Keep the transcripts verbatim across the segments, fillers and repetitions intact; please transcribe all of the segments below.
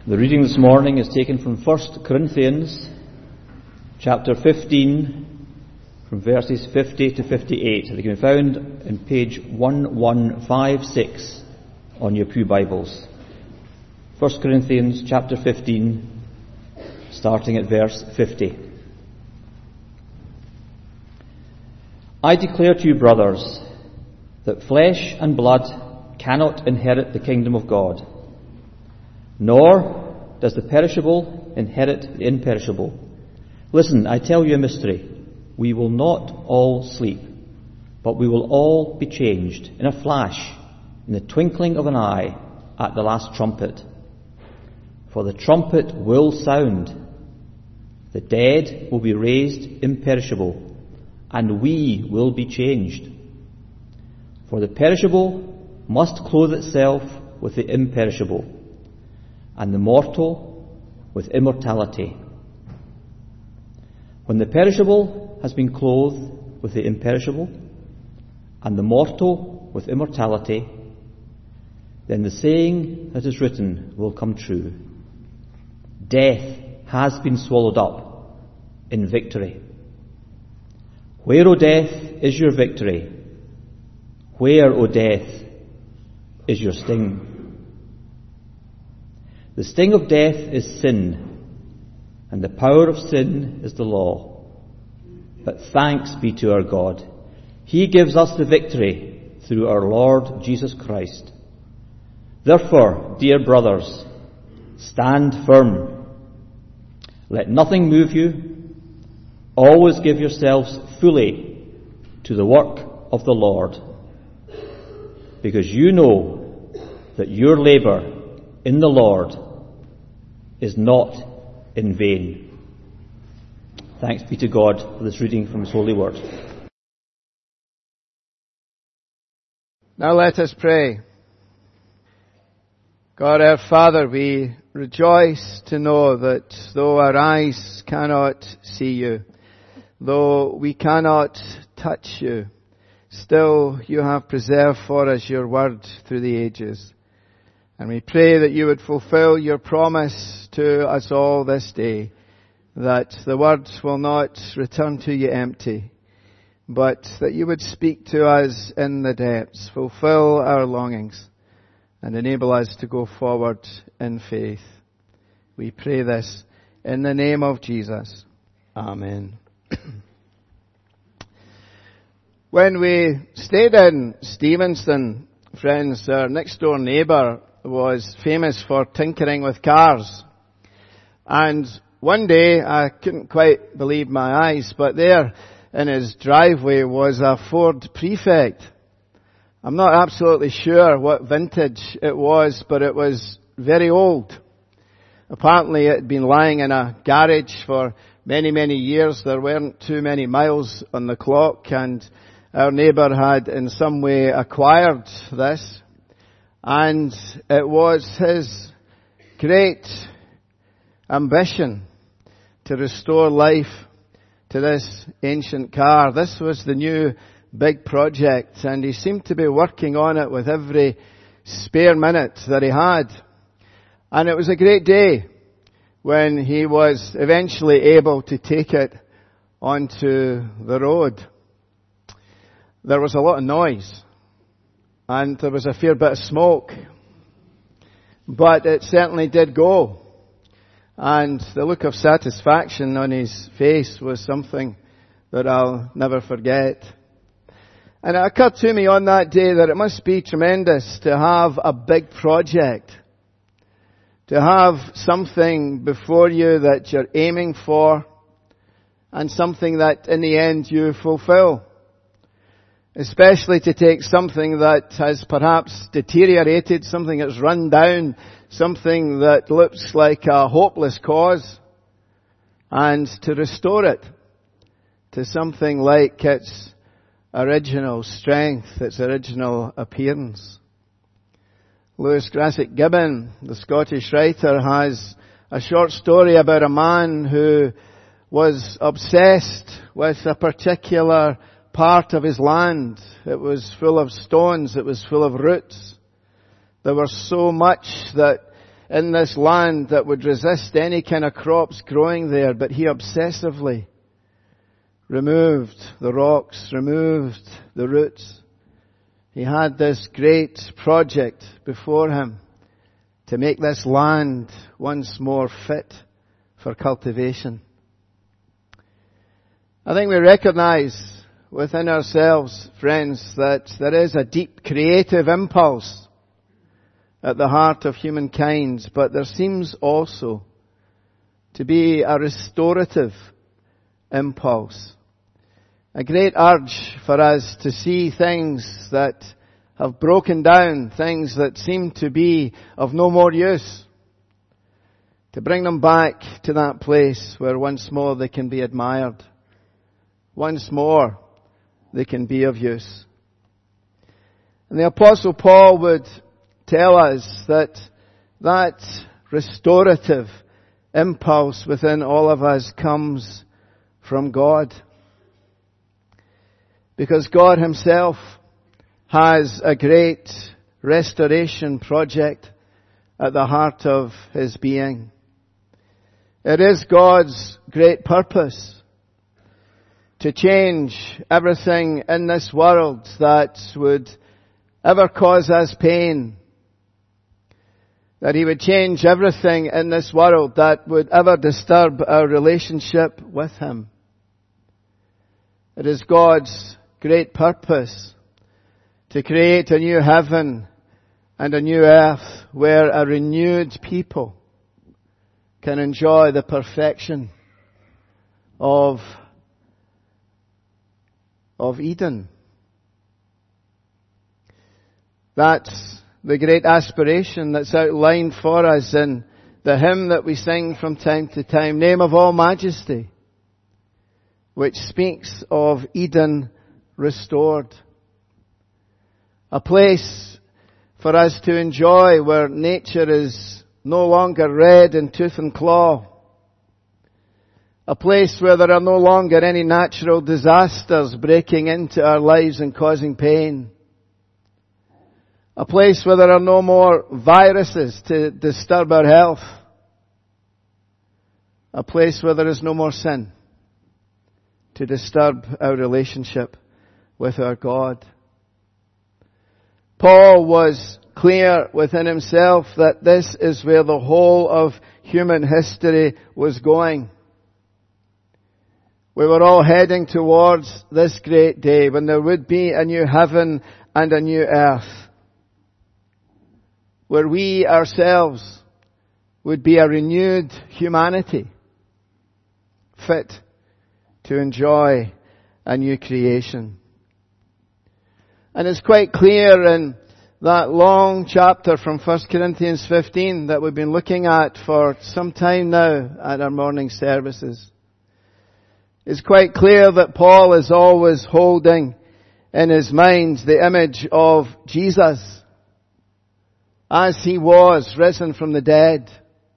The reading this morning is taken from First Corinthians chapter fifteen, from verses fifty to fifty-eight. They can be found in page eleven fifty-six on your pew Bibles. First Corinthians chapter fifteen, starting at verse fifty. I declare to you, brothers, that flesh and blood cannot inherit the kingdom of God, nor does the perishable inherit the imperishable. Listen, I tell you a mystery. We will not all sleep, but we will all be changed in a flash, in the twinkling of an eye, at the last trumpet. For the trumpet will sound. The dead will be raised imperishable, and we will be changed. For the perishable must clothe itself with the imperishable, and the mortal with immortality. When the perishable has been clothed with the imperishable, and the mortal with immortality, then the saying that is written will come true. Death has been swallowed up in victory. Where, O death, is your victory? Where, O death, is your sting? The sting of death is sin, and the power of sin is the law. But thanks be to our God. He gives us the victory through our Lord Jesus Christ. Therefore, dear brothers, stand firm. Let nothing move you. Always give yourselves fully to the work of the Lord, because you know that your labour in the Lord is not in vain. Thanks be to God for this reading from His holy word. Now let us pray. God our Father, we rejoice to know that though our eyes cannot see you, though we cannot touch you, still you have preserved for us your word through the ages. And we pray that you would fulfill your promise to us all this day, that the word will not return to you empty, but that you would speak to us in the depths, fulfill our longings, and enable us to go forward in faith. We pray this in the name of Jesus. Amen. When we stayed in Stevenston, friends, our next door neighbour was famous for tinkering with cars. And one day, I couldn't quite believe my eyes, but there in his driveway was a Ford Prefect. I'm not absolutely sure what vintage it was, but it was very old. Apparently it had been lying in a garage for many, many years. There weren't too many miles on the clock, and our neighbour had in some way acquired this. And it was his great ambition to restore life to this ancient car. This was the new big project, and he seemed to be working on it with every spare minute that he had. And it was a great day when he was eventually able to take it onto the road. There was a lot of noise, and there was a fair bit of smoke, but it certainly did go. And the look of satisfaction on his face was something that I'll never forget. And it occurred to me on that day that it must be tremendous to have a big project, to have something before you that you're aiming for, and something that in the end you fulfill. Especially to take something that has perhaps deteriorated, something that's run down, something that looks like a hopeless cause, and to restore it to something like its original strength, its original appearance. Lewis Grassic Gibbon, the Scottish writer, has a short story about a man who was obsessed with a particular part of his land. It was full of stones. It was full of roots. There was so much that in this land that would resist any kind of crops growing there, but he obsessively removed the rocks, removed the roots. He had this great project before him to make this land once more fit for cultivation. I think we recognize within ourselves, friends, that there is a deep creative impulse at the heart of humankind, but there seems also to be a restorative impulse. A great urge for us to see things that have broken down, things that seem to be of no more use, to bring them back to that place where once more they can be admired. Once more they can be of use. And the Apostle Paul would tell us that that restorative impulse within all of us comes from God. Because God himself has a great restoration project at the heart of his being. It is God's great purpose to change everything in this world that would ever cause us pain. That he would change everything in this world that would ever disturb our relationship with him. It is God's great purpose to create a new heaven and a new earth where a renewed people can enjoy the perfection of, of Eden. That's the great aspiration that's outlined for us in the hymn that we sing from time to time, Name of All Majesty, which speaks of Eden restored. A place for us to enjoy where nature is no longer red in tooth and claw. A place where there are no longer any natural disasters breaking into our lives and causing pain. A place where there are no more viruses to disturb our health. A place where there is no more sin to disturb our relationship with our God. Paul was clear within himself that this is where the whole of human history was going. We were all heading towards this great day when there would be a new heaven and a new earth, where we ourselves would be a renewed humanity, fit to enjoy a new creation. And it's quite clear in that long chapter from First Corinthians fifteen that we've been looking at for some time now at our morning services. It's quite clear that Paul is always holding in his mind the image of Jesus as he was risen from the dead,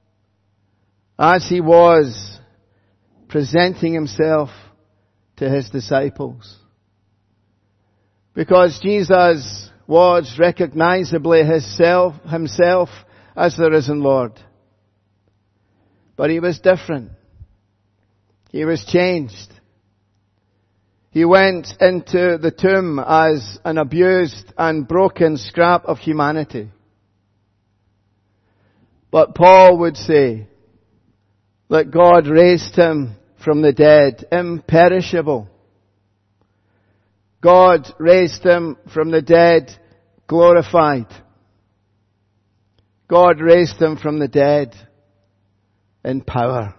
as he was presenting himself to his disciples. Because Jesus was recognizably himself, himself as the risen Lord. But he was different. He was changed. He went into the tomb as an abused and broken scrap of humanity. But Paul would say that God raised him from the dead, imperishable. God raised him from the dead, glorified. God raised him from the dead in power.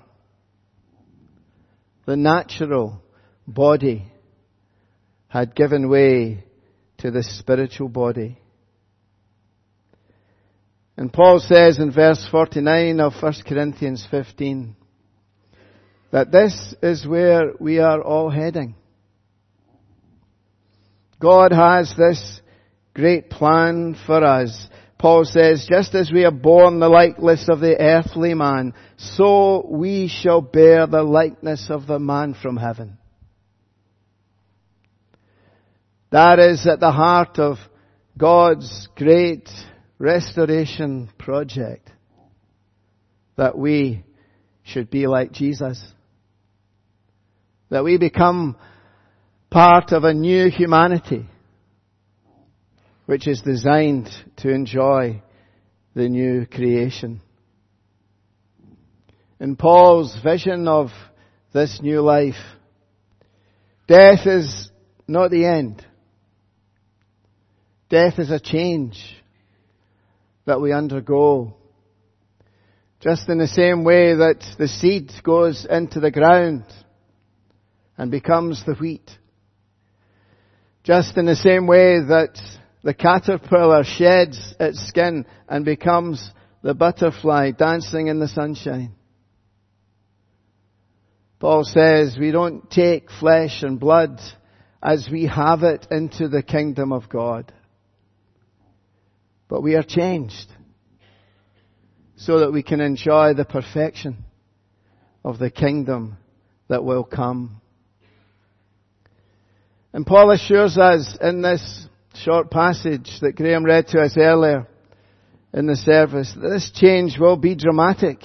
The natural body had given way to the spiritual body. And Paul says in verse forty-nine of First Corinthians fifteen that this is where we are all heading. God has this great plan for us. Paul says, just as we have borne the likeness of the earthly man, so we shall bear the likeness of the man from heaven. That is at the heart of God's great restoration project. that we should be like Jesus. That we become part of a new humanity which is designed to enjoy the new creation. In Paul's vision of this new life, death is not the end. Death is a change that we undergo. Just in the same way that the seed goes into the ground and becomes the wheat. Just in the same way that the caterpillar sheds its skin and becomes the butterfly dancing in the sunshine. Paul says we don't take flesh and blood as we have it into the kingdom of God. But we are changed so that we can enjoy the perfection of the kingdom that will come. And Paul assures us in this short passage that Graham read to us earlier in the service that this change will be dramatic.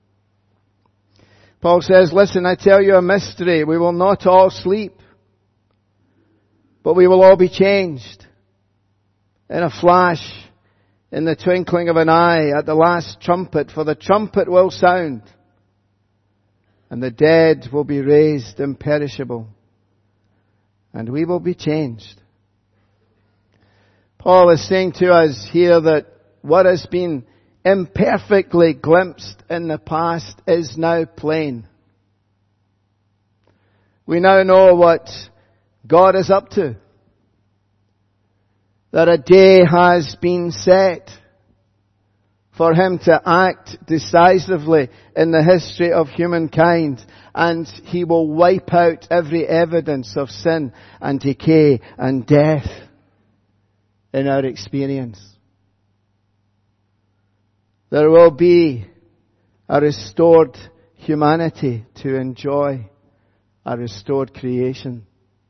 Paul says, listen, I tell you a mystery. We will not all sleep, but we will all be changed in a flash, in the twinkling of an eye, at the last trumpet. For the trumpet will sound, and the dead will be raised imperishable, and we will be changed. Paul is saying to us here that what has been imperfectly glimpsed in the past is now plain. We now know what God is up to. That a day has been set for Him to act decisively in the history of humankind, and He will wipe out every evidence of sin and decay and death in our experience. There will be a restored humanity to enjoy a restored creation.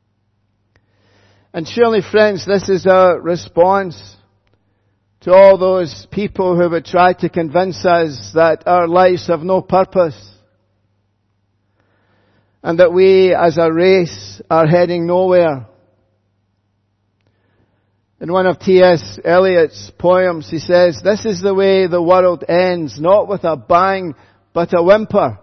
And surely, friends, this is our response to all those people who would try to convince us that our lives have no purpose and that we as a race are heading nowhere. In one of T S Eliot's poems, he says, this is the way the world ends, not with a bang, but a whimper.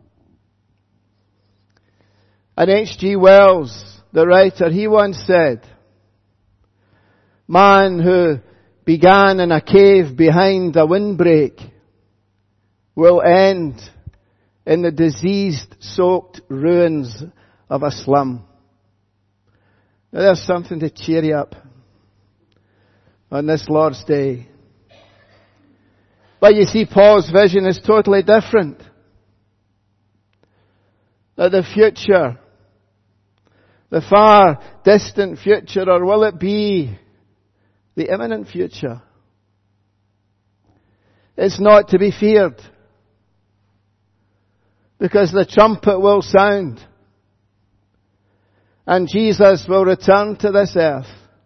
And H G Wells, the writer, he once said, man who began in a cave behind a windbreak will end in the disease-soaked ruins of a slum. Now there's something to cheer you up on this Lord's Day. But you see, Paul's vision is totally different. That the future, the far distant future, or will it be the imminent future? It's not to be feared. Because the trumpet will sound. And Jesus will return to this earth.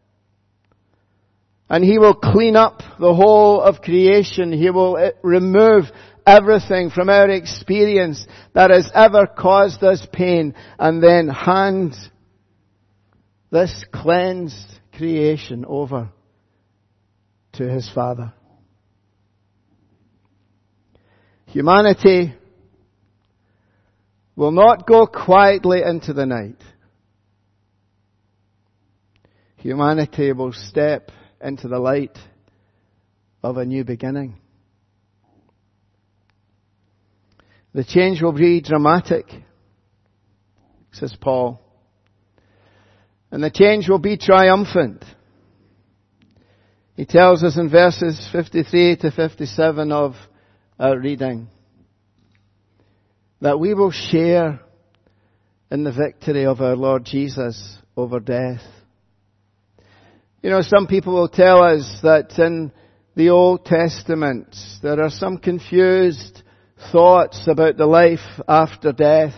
And He will clean up the whole of creation. He will remove everything from our experience that has ever caused us pain, and then hand this cleansed creation over to His Father. Humanity will not go quietly into the night. Humanity will step into the light of a new beginning. The change will be dramatic, says Paul. And the change will be triumphant. He tells us in verses fifty-three to fifty-seven of our reading that we will share in the victory of our Lord Jesus over death. You know, some people will tell us that in the Old Testament there are some confused thoughts about the life after death.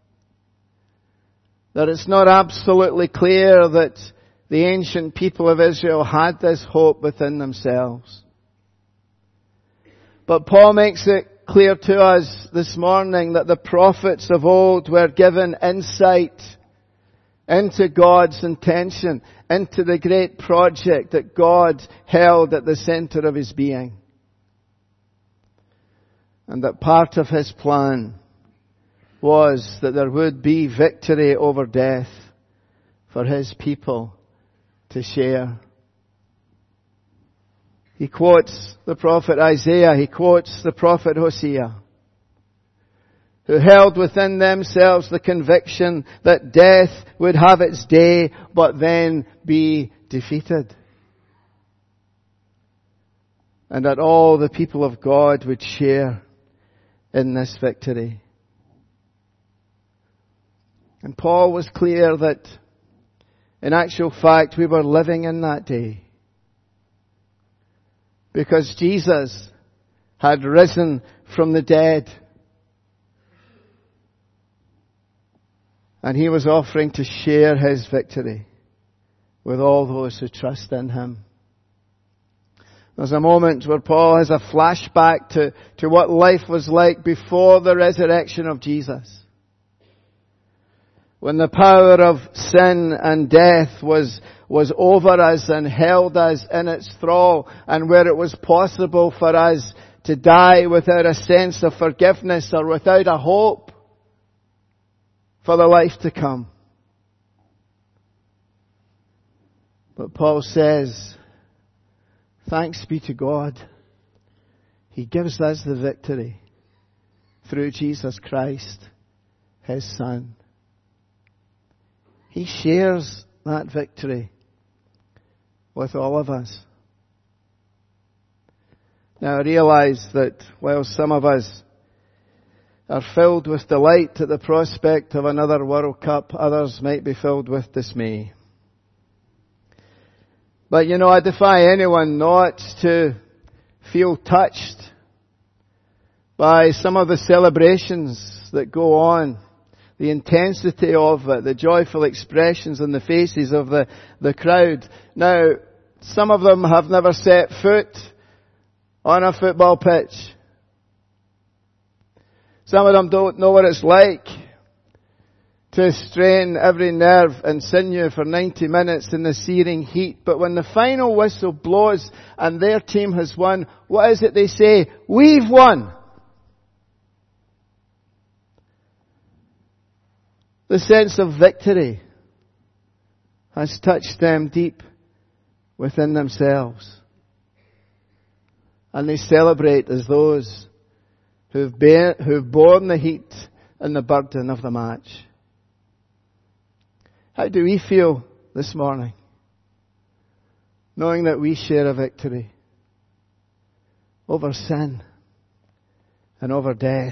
That it's not absolutely clear that the ancient people of Israel had this hope within themselves. But Paul makes it clear to us this morning that the prophets of old were given insight into God's intention, into the great project that God held at the center of His being. And that part of His plan was that there would be victory over death for His people to share. He quotes the prophet Isaiah, he quotes the prophet Hosea, who held within themselves the conviction that death would have its day, but then be defeated. And that all the people of God would share in this victory. And Paul was clear that in actual fact we were living in that day. Because Jesus had risen from the dead. And He was offering to share His victory with all those who trust in Him. There's a moment where Paul has a flashback to, to what life was like before the resurrection of Jesus. When the power of sin and death was, was over us and held us in its thrall, and where it was possible for us to die without a sense of forgiveness or without a hope for the life to come. But Paul says, thanks be to God. He gives us the victory through Jesus Christ, His Son. He shares that victory with all of us. Now I realize that while some of us are filled with delight at the prospect of another World Cup, others might be filled with dismay. But you know, I defy anyone not to feel touched by some of the celebrations that go on. The intensity of it, the joyful expressions on the faces of the, the crowd. Now, some of them have never set foot on a football pitch. Some of them don't know what it's like to strain every nerve and sinew for ninety minutes in the searing heat. But when the final whistle blows and their team has won, what is it they say? We've won! The sense of victory has touched them deep within themselves. And they celebrate as those who've, bear, who've borne the heat and the burden of the match. How do we feel this morning? Knowing that we share a victory over sin and over death.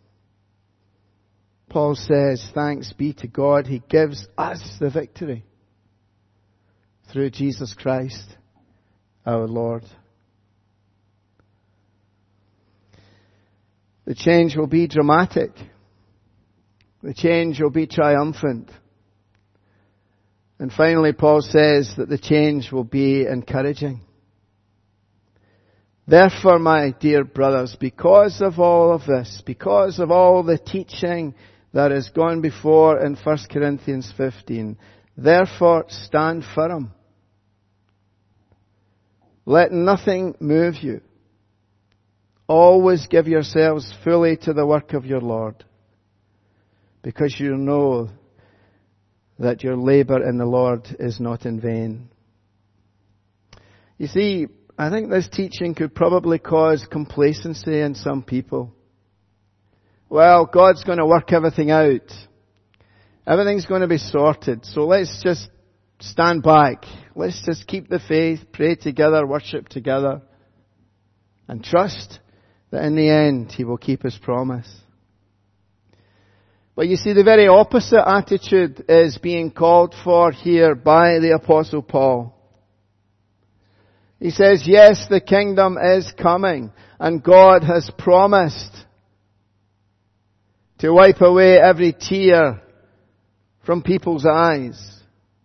Paul says, thanks be to God, He gives us the victory through Jesus Christ, our Lord. The change will be dramatic. The change will be triumphant. And finally, Paul says that the change will be encouraging. Therefore, my dear brothers, because of all of this, because of all the teaching that has gone before in First Corinthians fifteen. Therefore, stand firm. Let nothing move you. Always give yourselves fully to the work of your Lord, because you know that your labor in the Lord is not in vain. You see, I think this teaching could probably cause complacency in some people. Well, God's going to work everything out. Everything's going to be sorted. So let's just stand back. Let's just keep the faith, pray together, worship together, and trust that in the end He will keep His promise. But you see, the very opposite attitude is being called for here by the Apostle Paul. He says, yes, the kingdom is coming, and God has promised to wipe away every tear from people's eyes.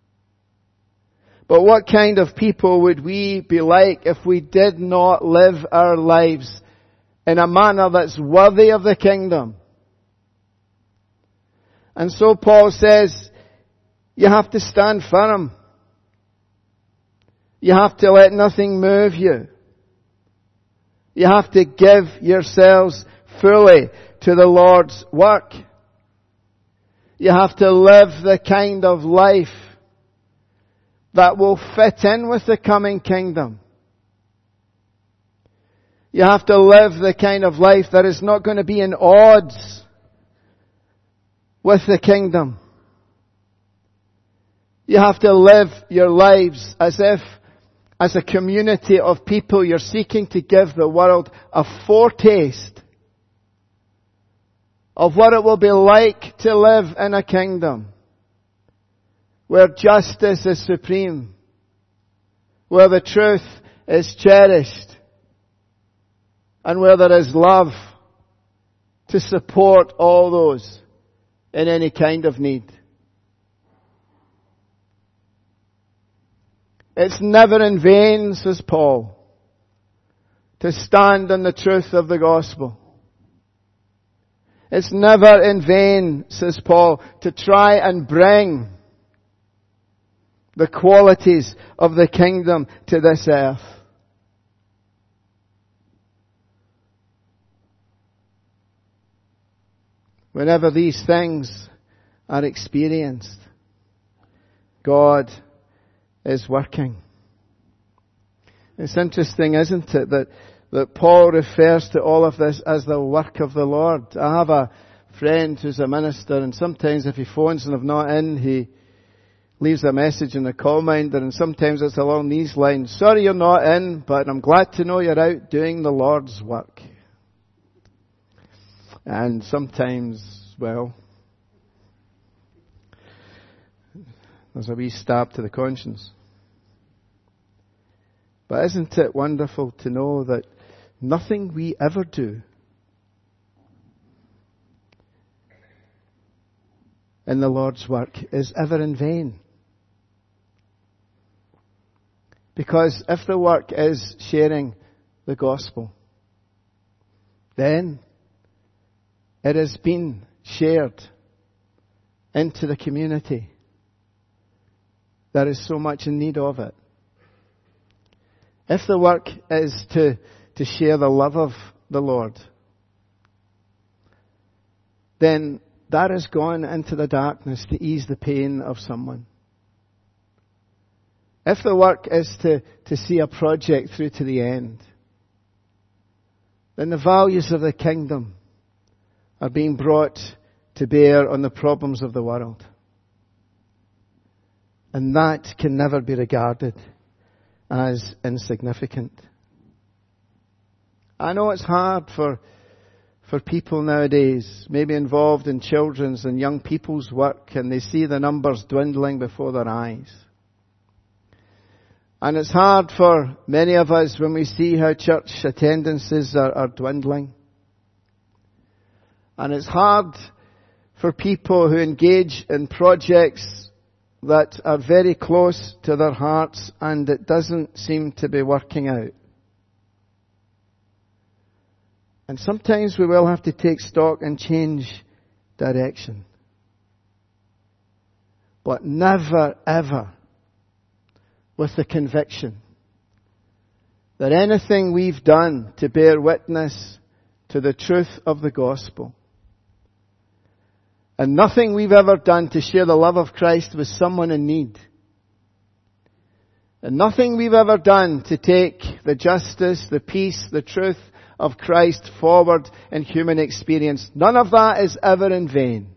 But what kind of people would we be like if we did not live our lives in a manner that's worthy of the kingdom. And so Paul says, you have to stand firm. You have to let nothing move you. You have to give yourselves fully to the Lord's work. You have to live the kind of life that will fit in with the coming kingdom. You have to live the kind of life that is not going to be in odds with the kingdom. You have to live your lives as if, as a community of people, you're seeking to give the world a foretaste of what it will be like to live in a kingdom where justice is supreme, where the truth is cherished, and where there is love to support all those in any kind of need. It's never in vain, says Paul, to stand on the truth of the gospel. It's never in vain, says Paul, to try and bring the qualities of the kingdom to this earth. Whenever these things are experienced, God is working. It's interesting, isn't it, that, that Paul refers to all of this as the work of the Lord. I have a friend who's a minister, and sometimes if he phones and I'm not in, he leaves a message in the call minder, and sometimes it's along these lines: sorry you're not in, but I'm glad to know you're out doing the Lord's work. And sometimes, well, there's a wee stab to the conscience. But isn't it wonderful to know that nothing we ever do in the Lord's work is ever in vain? Because if the work is sharing the gospel, then it has been shared into the community that is so much in need of it. If the work is to, to share the love of the Lord, then that has gone into the darkness to ease the pain of someone. If the work is to, to see a project through to the end, then the values of the kingdom are being brought to bear on the problems of the world. And that can never be regarded as insignificant. I know it's hard for for people nowadays, maybe involved in children's and young people's work, and they see the numbers dwindling before their eyes. And it's hard for many of us when we see how church attendances are, are dwindling. And it's hard for people who engage in projects that are very close to their hearts and it doesn't seem to be working out. And sometimes we will have to take stock and change direction. But never, ever with the conviction that anything we've done to bear witness to the truth of the gospel, and nothing we've ever done to share the love of Christ with someone in need, and nothing we've ever done to take the justice, the peace, the truth of Christ forward in human experience, none of that is ever in vain.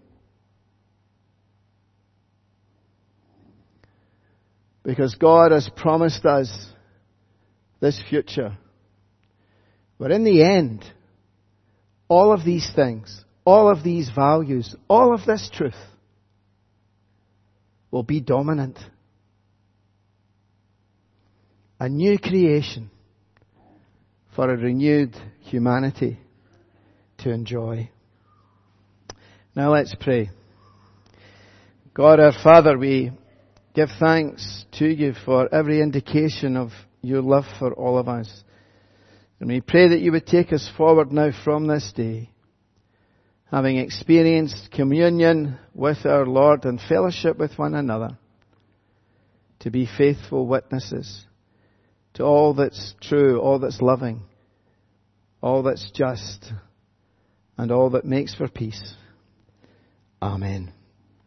Because God has promised us this future, where in the end, all of these things, all of these values, all of this truth will be dominant. A new creation for a renewed humanity to enjoy. Now let's pray. God our Father, we give thanks to you for every indication of your love for all of us. And we pray that you would take us forward now from this day, having experienced communion with our Lord and fellowship with one another, to be faithful witnesses to all that's true, all that's loving, all that's just, and all that makes for peace. Amen.